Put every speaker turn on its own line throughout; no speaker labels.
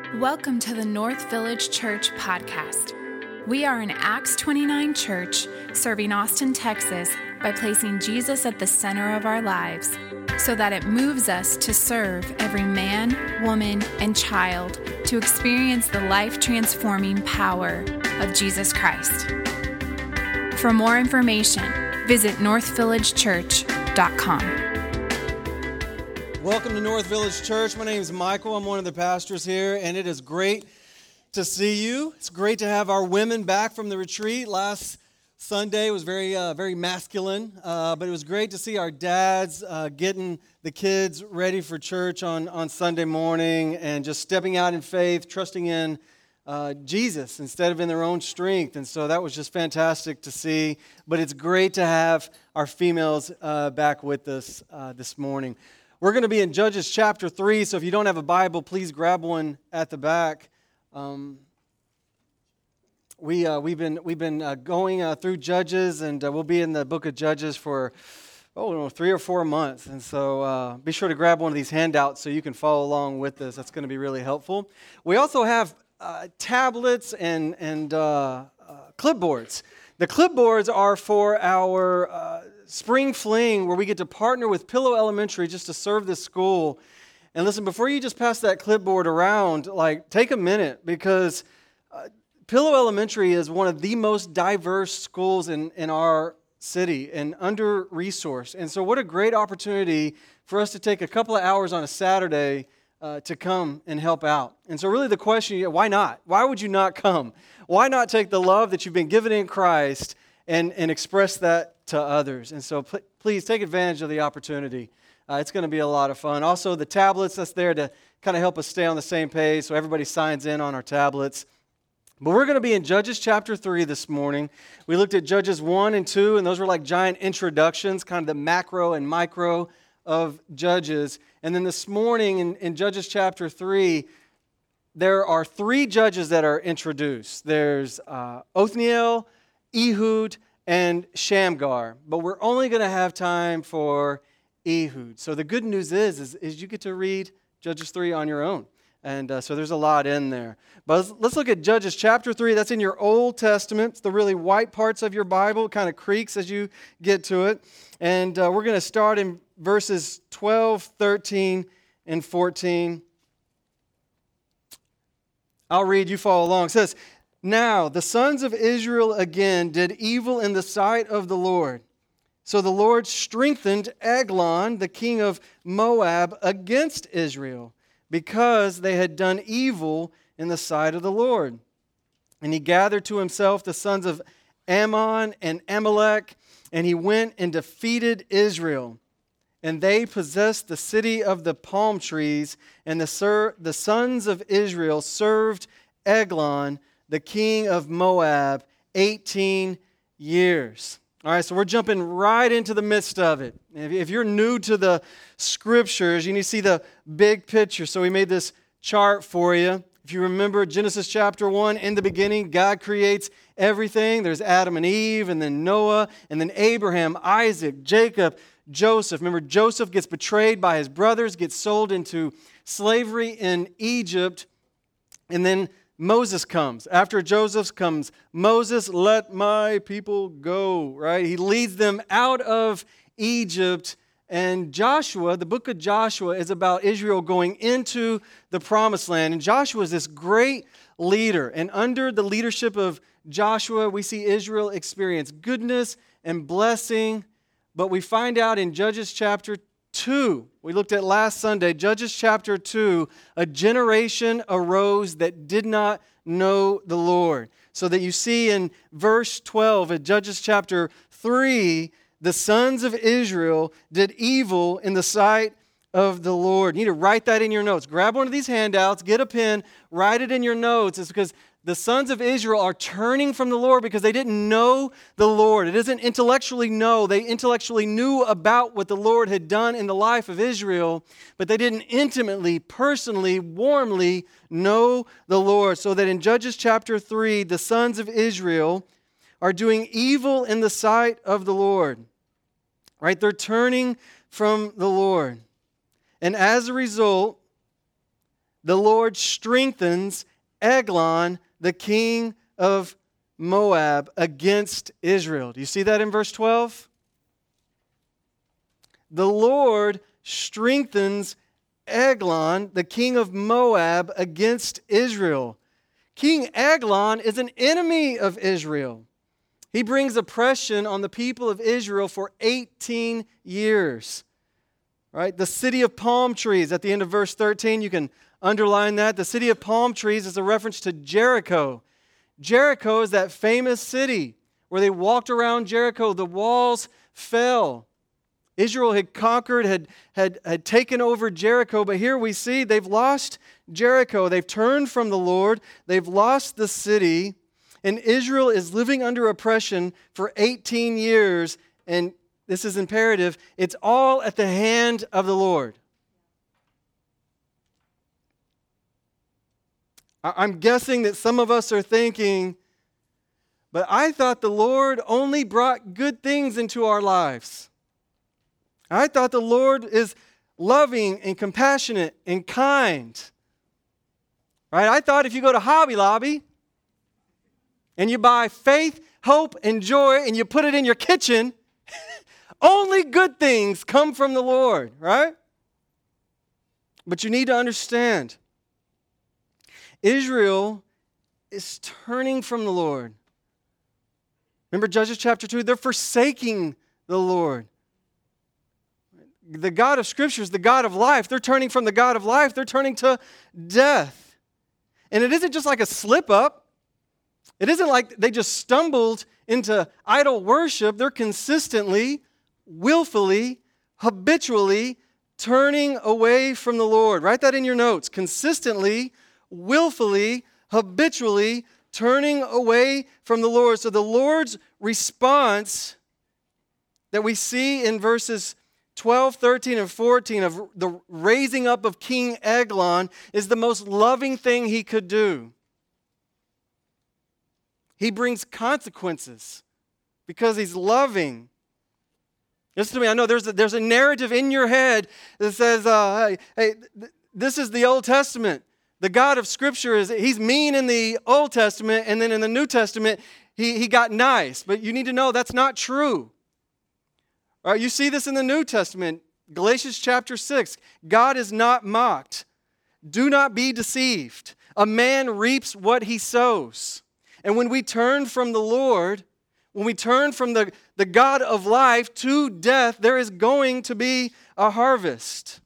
Welcome to the North Village Church podcast. We are an Acts 29 church serving Austin, Texas by placing Jesus at the center of our lives so that it moves us to serve every man, woman, and child to experience the life-transforming power of Jesus Christ. For more information, visit northvillagechurch.com.
Welcome to North Village Church. My name is Michael. I'm one of the pastors here, and it is great to see you. It's great to have our women back from the retreat. Last Sunday was very masculine, but it was great to see our dads getting the kids ready for church on Sunday morning and just stepping out in faith, trusting in Jesus instead of in their own strength. And so that was just fantastic to see. But it's great to have our females back with us this morning. We're going to be in Judges chapter 3, so if you don't have a Bible, please grab one at the back. We've been going through Judges, and we'll be in the book of Judges for 3 or 4 months. And so be sure to grab one of these handouts so you can follow along with us. That's going to be really helpful. We also have tablets and clipboards. The clipboards are for our spring fling, where we get to partner with Pillow Elementary just to serve this school. And listen, before you just pass that clipboard around, take a minute, because Pillow Elementary is one of the most diverse schools in our city and under-resourced. And so what a great opportunity for us to take a couple of hours on a Saturday to come and help out. And so really the question, why not? Why would you not come? Why not take the love that you've been given in Christ and express that to others? And so please take advantage of the opportunity. It's going to be a lot of fun. Also, the tablets, that's there to kind of help us stay on the same page, so everybody signs in on our tablets. But we're going to be in Judges chapter 3 this morning. We looked at Judges 1 and 2, and those were like giant introductions, kind of the macro and micro of Judges. And then this morning in Judges chapter 3, there are 3 judges that are introduced. There's Othniel, Ehud, and Shamgar. But we're only going to have time for Ehud. So the good news is you get to read Judges 3 on your own. And so there's a lot in there. But let's look at Judges chapter 3. That's in your Old Testament. It's the really white parts of your Bible. It kind of creaks as you get to it. And we're going to start in verses 12, 13, and 14. I'll read, you follow along. It says, "Now the sons of Israel again did evil in the sight of the Lord. So the Lord strengthened Eglon, the king of Moab, against Israel, because they had done evil in the sight of the Lord. And he gathered to himself the sons of Ammon and Amalek, and he went and defeated Israel. And they possessed the city of the palm trees, and the sons of Israel served Eglon, the king of Moab, 18 years. All right, so we're jumping right into the midst of it. If you're new to the scriptures, you need to see the big picture. So we made this chart for you. If you remember Genesis chapter 1, in the beginning, God creates everything. There's Adam and Eve, and then Noah, and then Abraham, Isaac, Jacob, Joseph. Remember, Joseph gets betrayed by his brothers, gets sold into slavery in Egypt, and then Moses comes. After Joseph comes Moses, "Let my people go," right? He leads them out of Egypt. And Joshua, the book of Joshua, is about Israel going into the promised land. And Joshua is this great leader. And under the leadership of Joshua, we see Israel experience goodness and blessing. But we find out in Judges chapter 2, we looked at last Sunday, Judges chapter 2, a generation arose that did not know the Lord. So that you see in verse 12 of Judges chapter 3, the sons of Israel did evil in the sight of the Lord. You need to write that in your notes. Grab one of these handouts, get a pen, write it in your notes. It's because the sons of Israel are turning from the Lord because they didn't know the Lord. It isn't intellectually know. They intellectually knew about what the Lord had done in the life of Israel, but they didn't intimately, personally, warmly know the Lord. So that in Judges chapter 3, the sons of Israel are doing evil in the sight of the Lord. Right? They're turning from the Lord. And as a result, the Lord strengthens Eglon, the king of Moab, against Israel. Do you see that in verse 12? The Lord strengthens Eglon, the king of Moab, against Israel. King Eglon is an enemy of Israel. He brings oppression on the people of Israel for 18 years. Right? The city of palm trees, at the end of verse 13, you can underline that. The city of palm trees is a reference to Jericho. Jericho is that famous city where they walked around Jericho. The walls fell. Israel had conquered, had taken over Jericho, but here we see they've lost Jericho. They've turned from the Lord. They've lost the city. And Israel is living under oppression for 18 years. And this is imperative. It's all at the hand of the Lord. I'm guessing that some of us are thinking, but I thought the Lord only brought good things into our lives. I thought the Lord is loving and compassionate and kind. Right? I thought if you go to Hobby Lobby and you buy faith, hope, and joy and you put it in your kitchen, only good things come from the Lord, right? But you need to understand, Israel is turning from the Lord. Remember Judges chapter 2? They're forsaking the Lord. The God of Scripture is the God of life. They're turning from the God of life. They're turning to death. And it isn't just like a slip up. It isn't like they just stumbled into idol worship. They're consistently, willfully, habitually turning away from the Lord. Write that in your notes. Consistently, willfully, habitually turning away from the Lord. So the Lord's response that we see in verses 12, 13, and 14 of the raising up of King Eglon is the most loving thing he could do. He brings consequences because he's loving. Listen to me. I know there's a narrative in your head that says, hey, this is the Old Testament. The God of Scripture he's mean in the Old Testament, and then in the New Testament, he got nice. But you need to know that's not true. All right, you see this in the New Testament. Galatians chapter 6. God is not mocked. Do not be deceived. A man reaps what he sows. And when we turn from the Lord, when we turn from the God of life to death, there is going to be a harvest.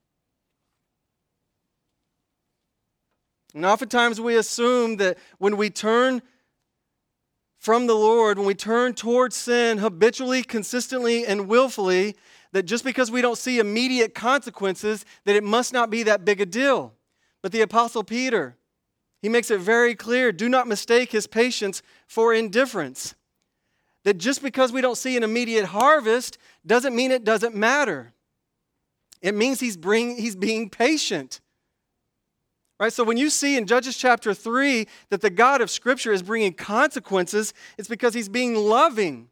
And oftentimes we assume that when we turn from the Lord, when we turn towards sin habitually, consistently, and willfully, that just because we don't see immediate consequences, that it must not be that big a deal. But the Apostle Peter, he makes it very clear, do not mistake his patience for indifference. That just because we don't see an immediate harvest doesn't mean it doesn't matter. It means he's being patient. Right? So when you see in Judges chapter 3 that the God of Scripture is bringing consequences, it's because he's being loving.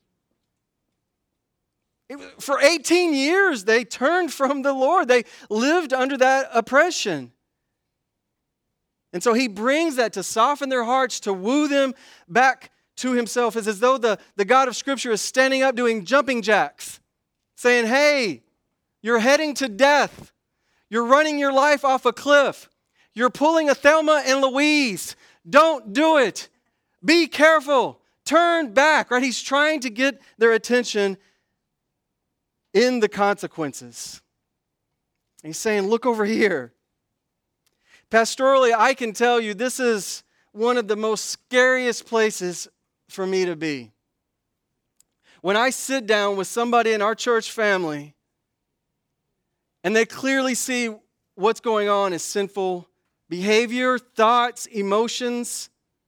For 18 years, they turned from the Lord. They lived under that oppression. And so he brings that to soften their hearts, to woo them back to himself. It's as though the God of Scripture is standing up doing jumping jacks, saying, hey, you're heading to death. You're running your life off a cliff. You're pulling a Thelma and Louise. Don't do it. Be careful. Turn back. Right? He's trying to get their attention in the consequences. He's saying, look over here. Pastorally, I can tell you this is one of the most scariest places for me to be. When I sit down with somebody in our church family and they clearly see what's going on is sinful behavior, thoughts, emotions.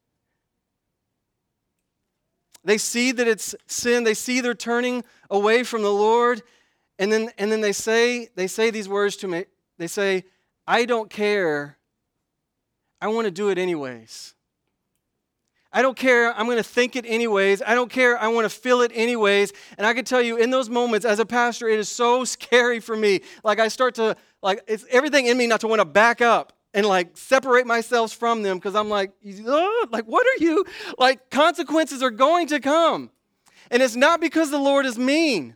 They see that it's sin. They see they're turning away from the Lord. And then they say these words to me. They say, I don't care. I want to do it anyways. I don't care. I'm going to think it anyways. I don't care. I want to feel it anyways. And I can tell you in those moments as a pastor, it is so scary for me. Like I start to, it's everything in me not to want to back up and like separate myself from them because I'm like, what are you? Like consequences are going to come. And it's not because the Lord is mean.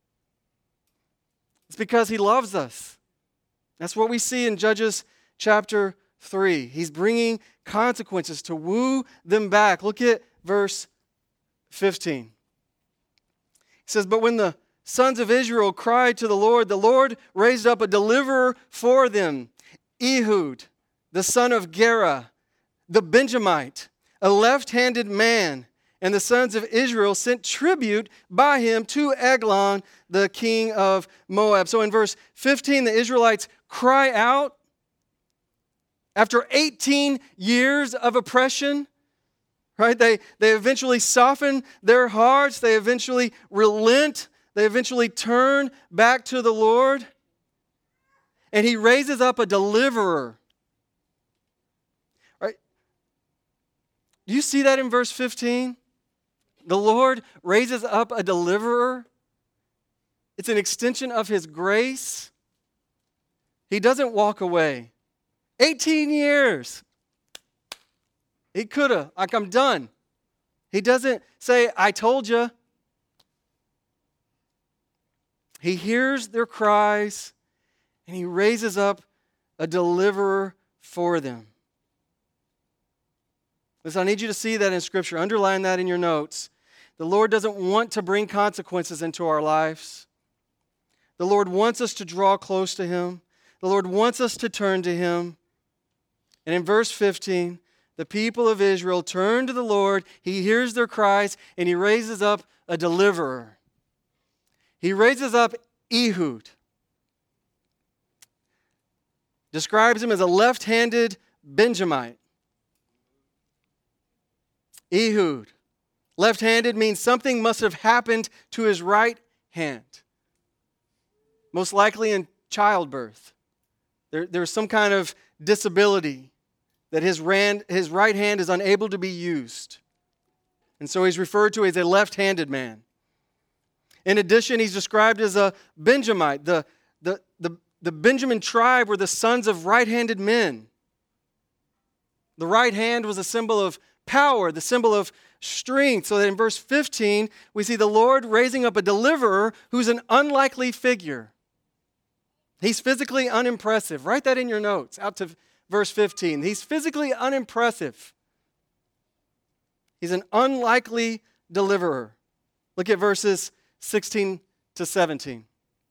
It's because he loves us. That's what we see in Judges chapter 3. He's bringing consequences to woo them back. Look at verse 15. He says, but when the sons of Israel cried to the Lord raised up a deliverer for them, Ehud, the son of Gera, the Benjamite, a left-handed man, and the sons of Israel sent tribute by him to Eglon, the king of Moab. So in verse 15, the Israelites cry out after 18 years of oppression, right? They eventually soften their hearts. They eventually relent. They eventually turn back to the Lord. And he raises up a deliverer. Right? Do you see that in verse 15? The Lord raises up a deliverer. It's an extension of his grace. He doesn't walk away. 18 years. He could have, like, I'm done. He doesn't say, I told you. He hears their cries. And he raises up a deliverer for them. Listen, I need you to see that in Scripture. Underline that in your notes. The Lord doesn't want to bring consequences into our lives. The Lord wants us to draw close to him. The Lord wants us to turn to him. And in verse 15, the people of Israel turn to the Lord. He hears their cries, and he raises up a deliverer. He raises up Ehud. Describes him as a left-handed Benjamite. Ehud. Left-handed means something must have happened to his right hand. Most likely in childbirth. There's some kind of disability that his right hand is unable to be used. And so he's referred to as a left-handed man. In addition, he's described as a Benjamite. The Benjamin tribe were the sons of right-handed men. The right hand was a symbol of power, the symbol of strength. So that in verse 15, we see the Lord raising up a deliverer who's an unlikely figure. He's physically unimpressive. Write that in your notes, out to verse 15. He's physically unimpressive. He's an unlikely deliverer. Look at verses 16 to 17.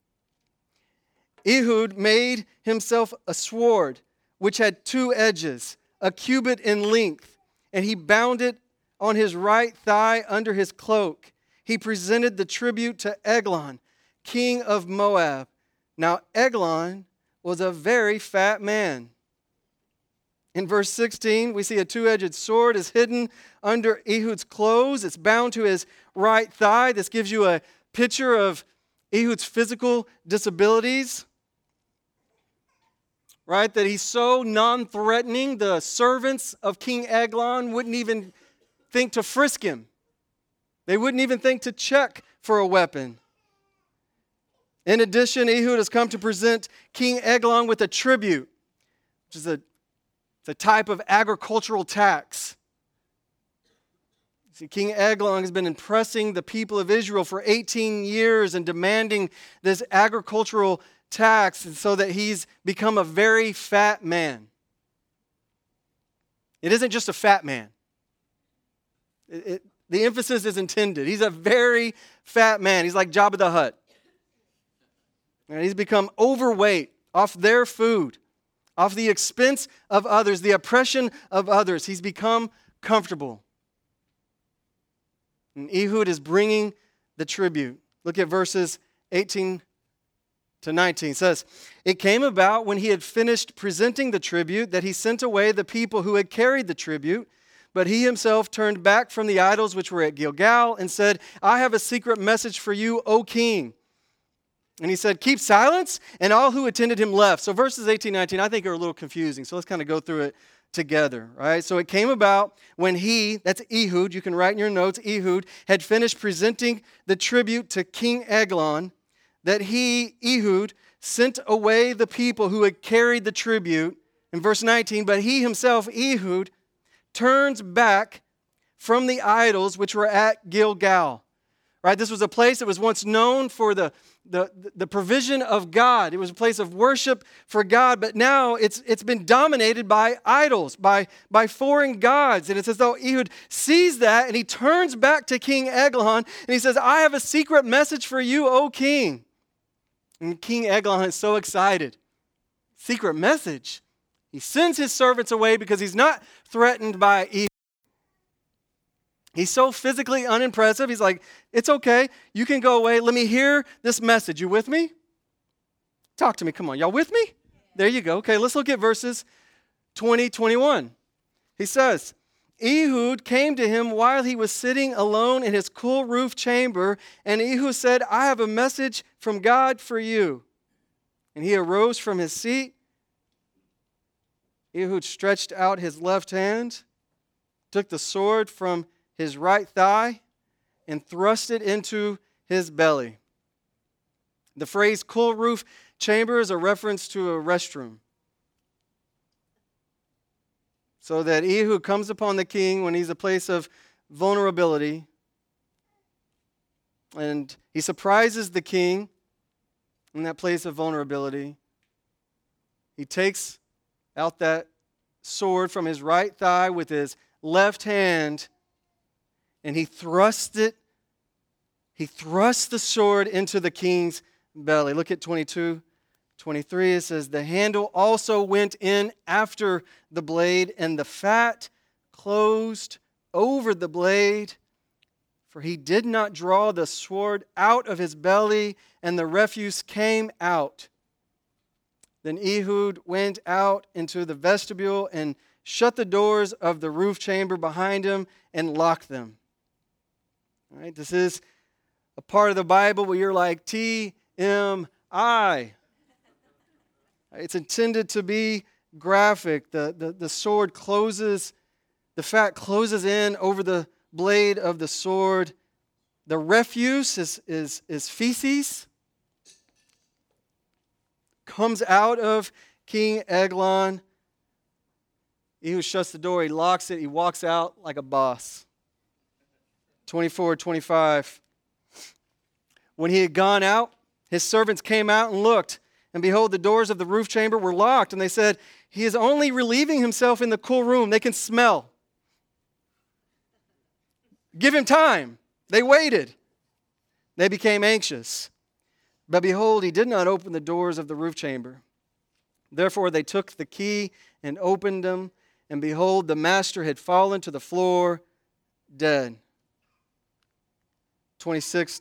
Ehud made himself a sword which had 2 edges, a cubit in length, and he bound it on his right thigh under his cloak. He presented the tribute to Eglon, king of Moab. Now Eglon was a very fat man. In verse 16, we see a 2-edged sword is hidden under Ehud's clothes. It's bound to his right thigh. This gives you a picture of Ehud's physical disabilities. Right? That he's so non-threatening, the servants of King Eglon wouldn't even think to frisk him. They wouldn't even think to check for a weapon. In addition, Ehud has come to present King Eglon with a tribute, which is a type of agricultural tax. See, King Eglon has been oppressing the people of Israel for 18 years and demanding this agricultural tax, and so that he's become a very fat man. It isn't just a fat man. The emphasis is intended. He's a very fat man. He's like Jabba the Hutt. And he's become overweight off their food, off the expense of others, the oppression of others. He's become comfortable. And Ehud is bringing the tribute. Look at verses 18 to 19. It says, it came about when he had finished presenting the tribute that he sent away the people who had carried the tribute, but he himself turned back from the idols which were at Gilgal and said, I have a secret message for you, O king. And he said, keep silence, and all who attended him left. So verses 18, 19, I think are a little confusing. So let's kind of go through it together, right? So it came about when he, that's Ehud, you can write in your notes, Ehud, had finished presenting the tribute to King Eglon, that he, Ehud, sent away the people who had carried the tribute. In verse 19, but he himself, Ehud, turns back from the idols which were at Gilgal. Right? This was a place that was once known for the provision of God. It was a place of worship for God, but now it's been dominated by idols, by foreign gods. And it's as though Ehud sees that and he turns back to King Eglon and he says, I have a secret message for you, O king. And King Eglon is so excited. Secret message. He sends his servants away because he's not threatened by Ehud. He's so physically unimpressive. He's like, it's okay. You can go away. Let me hear this message. You with me? Talk to me. Come on. Y'all with me? There you go. Okay, let's look at verses 20, 21. He says, Ehud came to him while he was sitting alone in his cool roof chamber, and Ehud said, I have a message from God for you. And he arose from his seat. Ehud stretched out his left hand, took the sword from his right thigh, and thrust it into his belly. The phrase cool roof chamber is a reference to a restroom. So that Ehud comes upon the king when he's a place of vulnerability, and he surprises the king in that place of vulnerability. He takes out that sword from his right thigh with his left hand, and he thrusts the sword into the king's belly. Look at 22, 23. It says, the handle also went in after the blade, and the fat closed over the blade, for he did not draw the sword out of his belly, and the refuse came out. Then Ehud went out into the vestibule and shut the doors of the roof chamber behind him and locked them. All right, this is a part of the Bible where you're like, TMI. It's intended to be graphic. The sword closes, the fat closes in over the blade of the sword. The refuse is feces. Comes out of King Eglon. Ehud shuts the door, he locks it, he walks out like a boss. 24, 25. When he had gone out, his servants came out and looked, and behold, the doors of the roof chamber were locked, and they said, he is only relieving himself in the cool room. They can smell. Give him time. They waited. They became anxious. But behold, he did not open the doors of the roof chamber. Therefore they took the key and opened them, and behold, the master had fallen to the floor dead. 26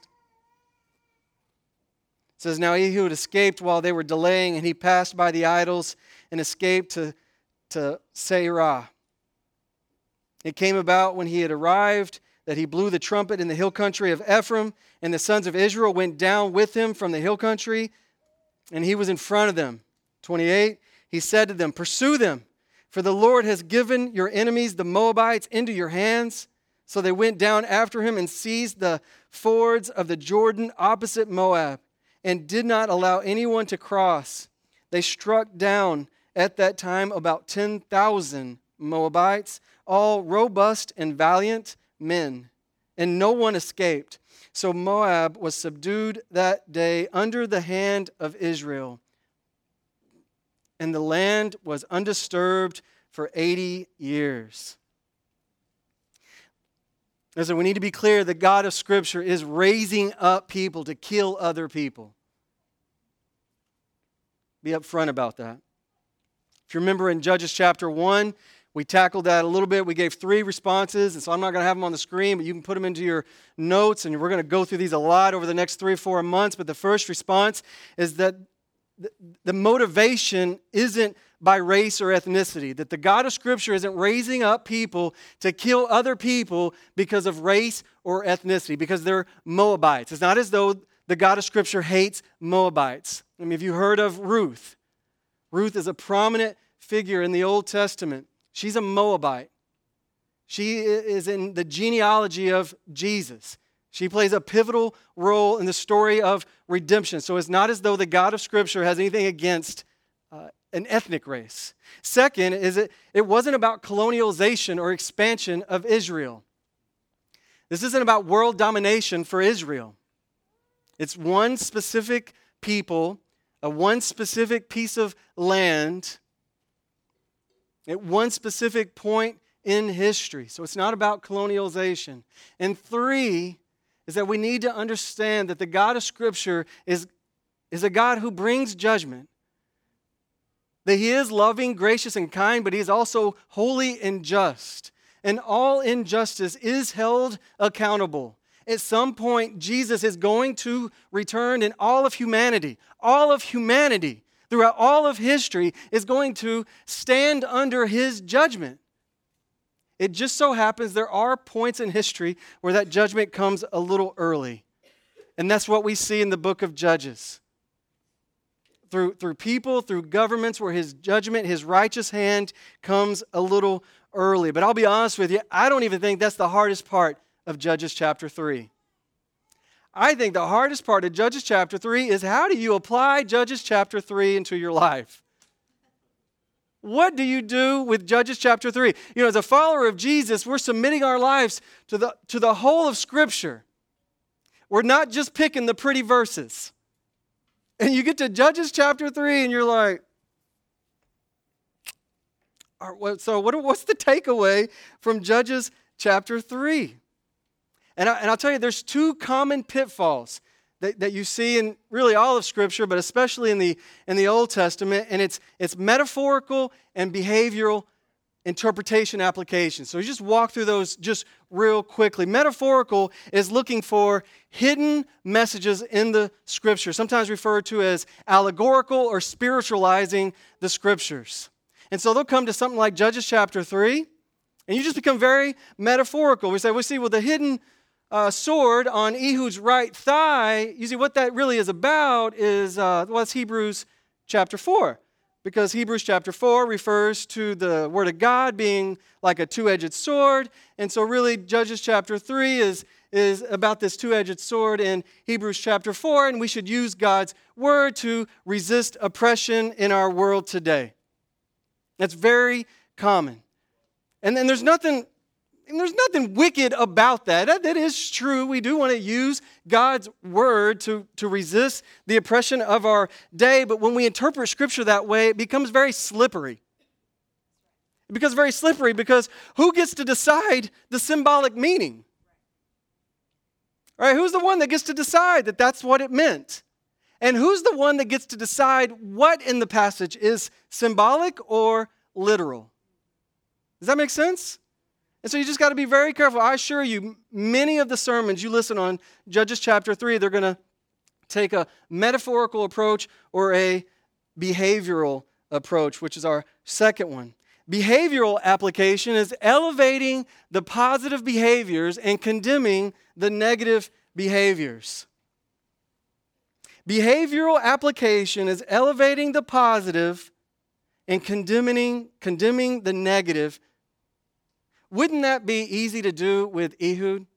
says, now Ehud escaped while they were delaying, and he passed by the idols and escaped to Seirah. It came about when he had arrived that he blew the trumpet in the hill country of Ephraim, and the sons of Israel went down with him from the hill country, and he was in front of them. 28, he said to them, pursue them, for the Lord has given your enemies, the Moabites, into your hands. So they went down after him and seized the fords of the Jordan opposite Moab, and did not allow anyone to cross. They struck down at that time about 10,000 Moabites, all robust and valiant men, and no one escaped. So Moab was subdued that day under the hand of Israel, and the land was undisturbed for 80 years. Listen, we need to be clear that God of Scripture is raising up people to kill other people. Be upfront about that. If you remember in Judges chapter 1, we tackled that a little bit. We gave 3 responses, and so I'm not going to have them on the screen, but you can put them into your notes, and we're going to go through these a lot over the next 3 or 4 months. But the first response is that the motivation isn't by race or ethnicity, that the God of Scripture isn't raising up people to kill other people because of race or ethnicity, because they're Moabites. It's not as though the God of Scripture hates Moabites. I mean, have you heard of Ruth? Ruth is a prominent figure in the Old Testament. She's a Moabite. She is in the genealogy of Jesus. She plays a pivotal role in the story of redemption. So it's not as though the God of Scripture has anything against an ethnic race. Second is it wasn't about colonialization or expansion of Israel. This isn't about world domination for Israel. It's one specific people, one specific piece of land, at one specific point in history. So it's not about colonialization. And three is that we need to understand that the God of Scripture is a God who brings judgment. That He is loving, gracious, and kind, but He is also holy and just. And all injustice is held accountable. At some point, Jesus is going to return, and all of humanity, throughout all of history, is going to stand under His judgment. It just so happens there are points in history where that judgment comes a little early. And that's what we see in the book of Judges. Through people, through governments, where His judgment, His righteous hand comes a little early. But I'll be honest with you, I don't even think that's the hardest part of Judges chapter 3. I think the hardest part of Judges chapter 3 is how do you apply Judges chapter 3 into your life? What do you do with Judges chapter 3? You know, as a follower of Jesus, we're submitting our lives to the whole of Scripture. We're not just picking the pretty verses. And you get to Judges chapter 3 and you're like, so what's the takeaway from Judges chapter 3? And I'll tell you, there's two common pitfalls that you see in really all of Scripture, but especially in the Old Testament, and it's metaphorical and behavioral interpretation application. So you just walk through those just real quickly. Metaphorical is looking for hidden messages in the Scripture, sometimes referred to as allegorical or spiritualizing the Scriptures. And so they'll come to something like Judges chapter 3, and you just become very metaphorical. We see, well, the hidden sword on Ehud's right thigh, you see what that really is about is, it's Hebrews chapter 4. Because Hebrews chapter 4 refers to the Word of God being like a two-edged sword. And so really Judges chapter 3 is about this two-edged sword in Hebrews chapter 4. And we should use God's Word to resist oppression in our world today. That's very common. And then there's nothing wicked about that. That is true. We do want to use God's Word to resist the oppression of our day. But when we interpret Scripture that way, it becomes very slippery. It becomes very slippery because who gets to decide the symbolic meaning? Right? Who's the one that gets to decide that that's what it meant? And who's the one that gets to decide what in the passage is symbolic or literal? Does that make sense? And so you just got to be very careful. I assure you, many of the sermons you listen on Judges chapter 3, they're going to take a metaphorical approach or a behavioral approach, which is our second one. Behavioral application is elevating the positive behaviors and condemning the negative behaviors. Behavioral application is elevating the positive and condemning the negative. Wouldn't that be easy to do with Ehud?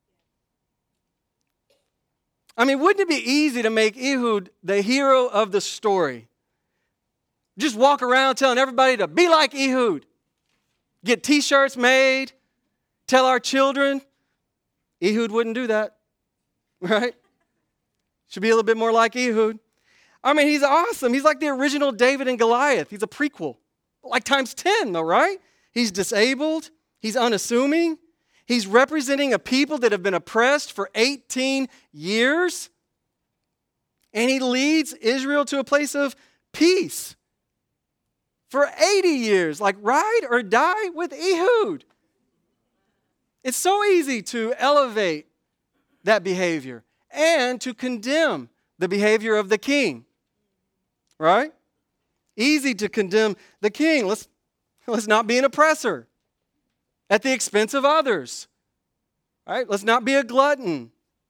I mean, wouldn't it be easy to make Ehud the hero of the story? Just walk around telling everybody to be like Ehud. Get t-shirts made. Tell our children. Ehud wouldn't do that, right? Should be a little bit more like Ehud. I mean, he's awesome. He's like the original David and Goliath. He's a prequel. Like times 10, though, right? He's disabled. He's unassuming. He's representing a people that have been oppressed for 18 years. And he leads Israel to a place of peace for 80 years. Like ride or die with Ehud. It's so easy to elevate that behavior and to condemn the behavior of the king. Right? Easy to condemn the king. Let's not be an oppressor at the expense of others. Right? Let's not be a glutton.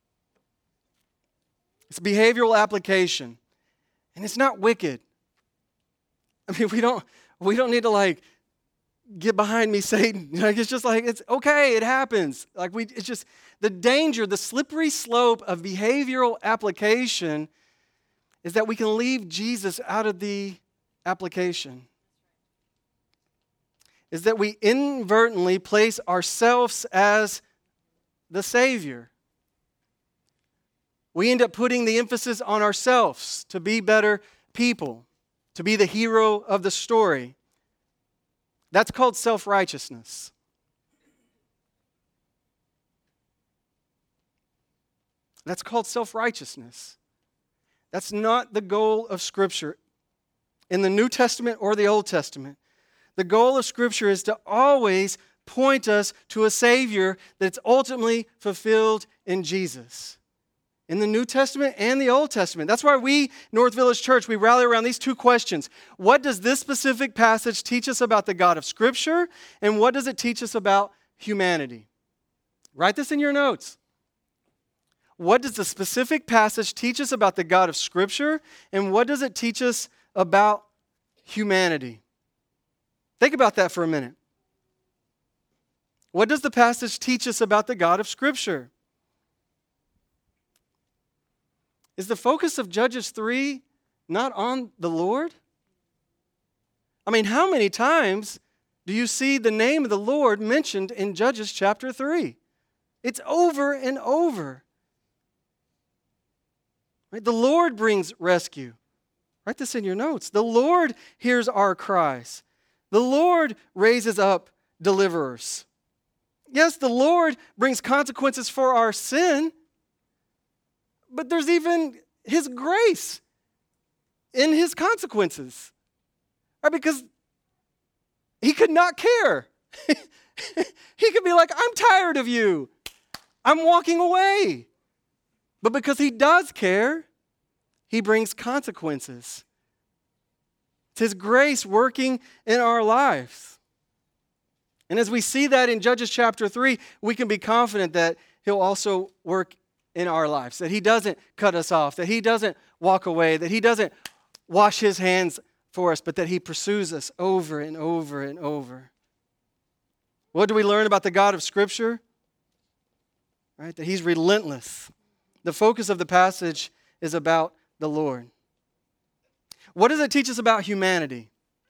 It's behavioral application. And it's not wicked. I mean, we don't need to like get behind me, Satan. Like it's just like it's okay, it happens. It's just the danger, the slippery slope of behavioral application is that we can leave Jesus out of the application is that we inadvertently place ourselves as the Savior. We end up putting the emphasis on ourselves to be better people, to be the hero of the story. That's called self-righteousness. That's called self-righteousness. That's not the goal of Scripture in the New Testament or the Old Testament. The goal of Scripture is to always point us to a Savior that's ultimately fulfilled in Jesus. In the New Testament and the Old Testament. That's why we, North Village Church, we rally around these two questions. What does this specific passage teach us about the God of Scripture? And what does it teach us about humanity? Write this in your notes. What does the specific passage teach us about the God of Scripture? And what does it teach us about humanity? Think about that for a minute. What does the passage teach us about the God of Scripture? Is the focus of Judges 3 not on the Lord? I mean, how many times do you see the name of the Lord mentioned in Judges chapter 3? It's over and over. Right? The Lord brings rescue. Write this in your notes. The Lord hears our cries. The Lord raises up deliverers. Yes, the Lord brings consequences for our sin, but there's even His grace in His consequences. Right? Because He could not care. He could be like, I'm tired of you. I'm walking away. But because He does care, He brings consequences. It's His grace working in our lives. And as we see that in Judges chapter 3, we can be confident that He'll also work in our lives, that He doesn't cut us off, that He doesn't walk away, that He doesn't wash His hands for us, but that He pursues us over and over and over. What do we learn about the God of Scripture? Right? That He's relentless. The focus of the passage is about the Lord. What does it teach us about humanity?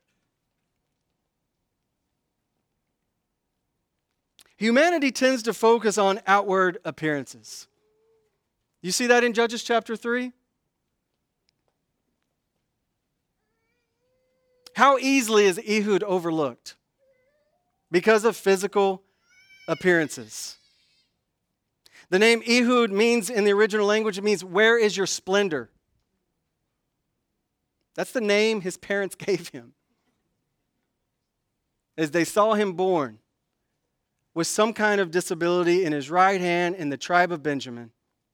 Humanity tends to focus on outward appearances. You see that in Judges chapter 3? How easily is Ehud overlooked? Because of physical appearances. The name Ehud means, in the original language, it means, where is your splendor? That's the name his parents gave him. As they saw him born with some kind of disability in his right hand in the tribe of Benjamin,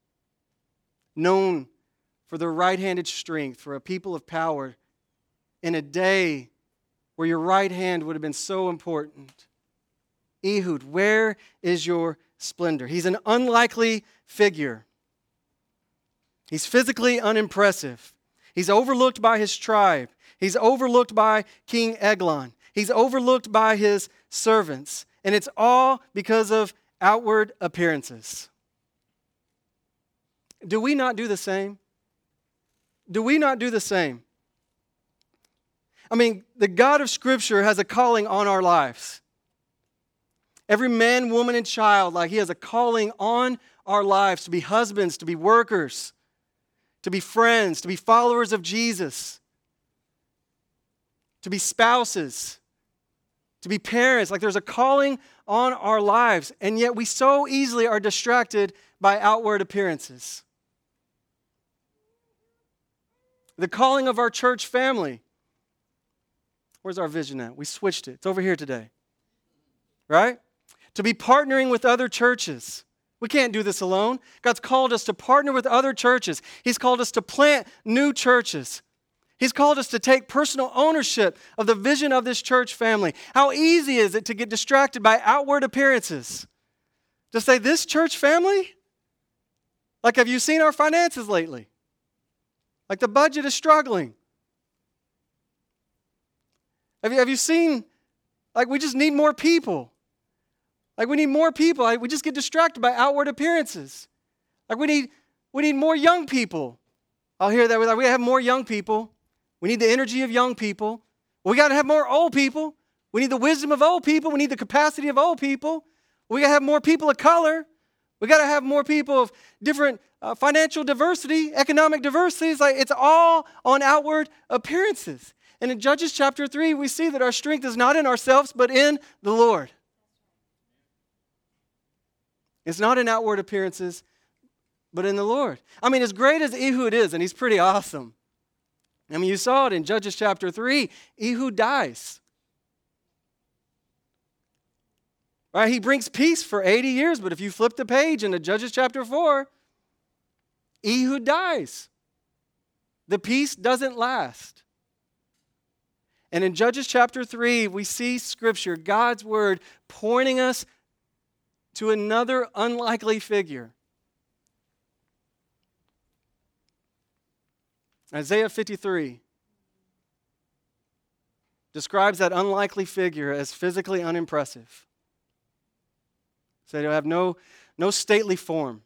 known for their right-handed strength, for a people of power, in a day where your right hand would have been so important. Ehud, where is your splendor? He's an unlikely figure. He's physically unimpressive. He's overlooked by his tribe. He's overlooked by King Eglon. He's overlooked by his servants. And it's all because of outward appearances. Do we not do the same? Do we not do the same? I mean, the God of Scripture has a calling on our lives. Every man, woman, and child, like He has a calling on our lives to be husbands, to be workers, to be friends, to be followers of Jesus, to be spouses, to be parents. Like there's a calling on our lives, and yet we so easily are distracted by outward appearances. The calling of our church family. Where's our vision at? We switched it. It's over here today. Right? To be partnering with other churches. We can't do this alone. God's called us to partner with other churches. He's called us to plant new churches. He's called us to take personal ownership of the vision of this church family. How easy is it to get distracted by outward appearances? To say, this church family? Like, have you seen our finances lately? Like the budget is struggling. Have you seen, like we just need more people. Like we need more people. We just get distracted by outward appearances. Like we need more young people. I'll hear that. We have more young people. We need the energy of young people. We got to have more old people. We need the wisdom of old people. We need the capacity of old people. We got to have more people of color. We got to have more people of different financial diversity, economic diversity. It's all on outward appearances. And in Judges chapter 3, we see that our strength is not in ourselves, but in the Lord. It's not in outward appearances, but in the Lord. I mean, as great as Ehud is, and he's pretty awesome. I mean, you saw it in Judges chapter 3. Ehud dies. Right? He brings peace for 80 years, but if you flip the page into Judges chapter 4, Ehud dies. The peace doesn't last. And in Judges chapter 3, we see Scripture, God's Word, pointing us to another unlikely figure. Isaiah 53 describes that unlikely figure as physically unimpressive. So he'll have no stately form.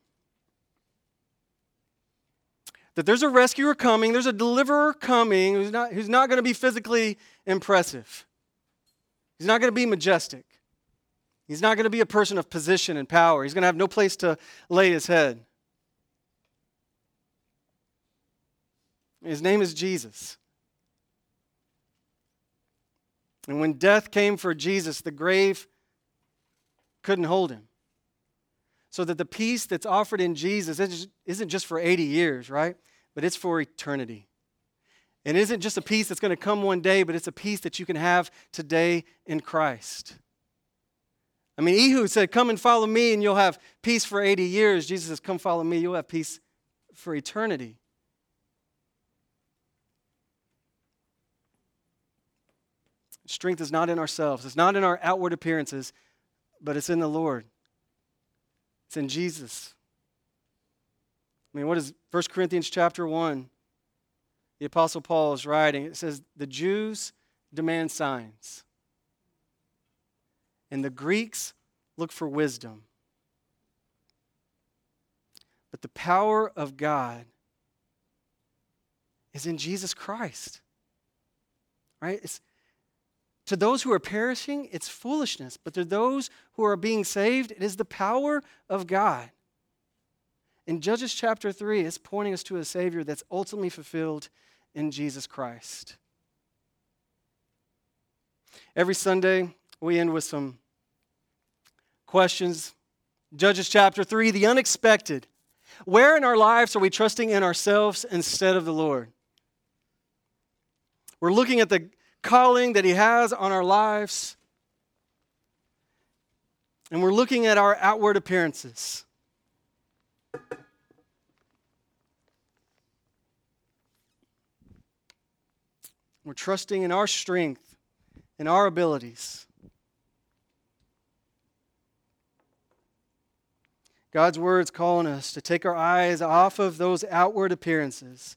That there's a rescuer coming, there's a deliverer coming who's not going to be physically impressive. He's not going to be majestic. He's not going to be a person of position and power. He's going to have no place to lay his head. His name is Jesus. And when death came for Jesus, the grave couldn't hold him. So that the peace that's offered in Jesus isn't just for 80 years, right? But it's for eternity. And it isn't just a peace that's going to come one day, but it's a peace that you can have today in Christ. I mean, Ehud said, come and follow me and you'll have peace for 80 years. Jesus says, come follow me, you'll have peace for eternity. Strength is not in ourselves. It's not in our outward appearances, but it's in the Lord. It's in Jesus. I mean, what is 1 Corinthians chapter 1? The Apostle Paul is writing. It says, the Jews demand signs, and the Greeks look for wisdom. But the power of God is in Jesus Christ. Right? To those who are perishing, it's foolishness. But to those who are being saved, it is the power of God. In Judges chapter 3, it's pointing us to a Savior that's ultimately fulfilled in Jesus Christ. Every Sunday, we end with some questions. Judges chapter 3, the unexpected. Where in our lives are we trusting in ourselves instead of the Lord? We're looking at the calling that He has on our lives, and we're looking at our outward appearances. We're trusting in our strength, in our abilities. God's Word's calling us to take our eyes off of those outward appearances.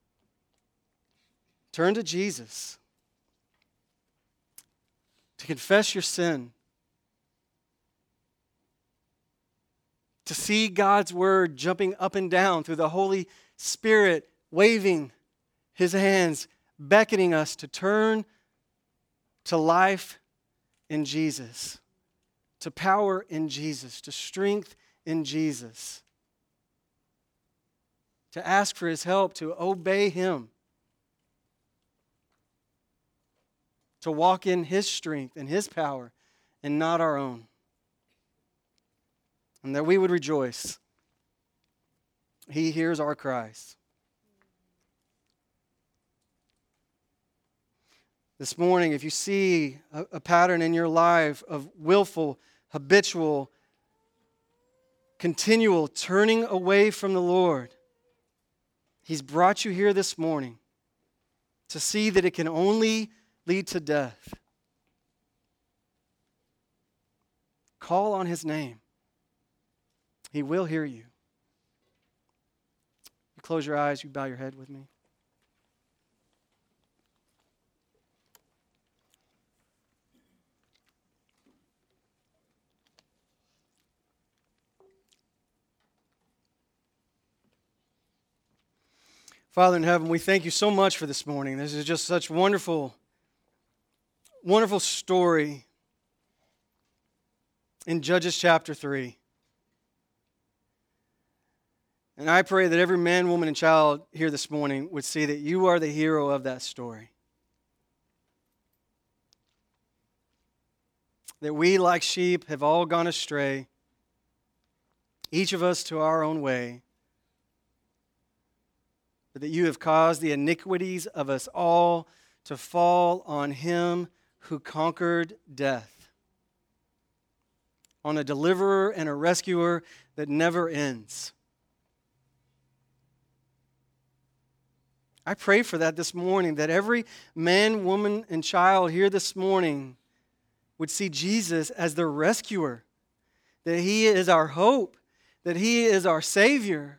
Turn to Jesus. To confess your sin. To see God's Word jumping up and down through the Holy Spirit, waving His hands, beckoning us to turn to life in Jesus, to power in Jesus, to strength in Jesus, to ask for His help, to obey Him, to walk in His strength and His power and not our own. And that we would rejoice. He hears our cries. This morning, if you see a pattern in your life of willful, habitual, continual turning away from the Lord, He's brought you here this morning to see that it can only lead to death. Call on His name. He will hear you. You close your eyes, you bow your head with me. Father in heaven, we thank you so much for this morning. This is just such wonderful, wonderful story in Judges chapter 3. And I pray that every man, woman, and child here this morning would see that you are the hero of that story. That we, like sheep, have all gone astray, each of us to our own way, but that you have caused the iniquities of us all to fall on him who conquered death, on a deliverer and a rescuer that never ends. I pray for that this morning, that every man, woman, and child here this morning would see Jesus as their rescuer, that he is our hope, that he is our Savior,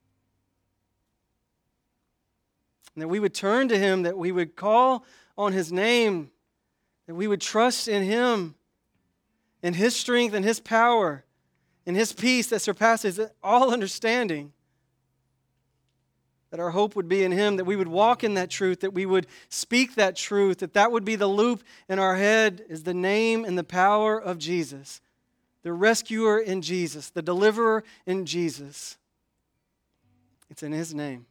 and that we would turn to him, that we would call on his name, that we would trust in him, in his strength and his power, in his peace that surpasses all understanding. That our hope would be in him, that we would walk in that truth, that we would speak that truth, that would be the loop in our head is the name and the power of Jesus, the rescuer in Jesus, the deliverer in Jesus. It's in his name.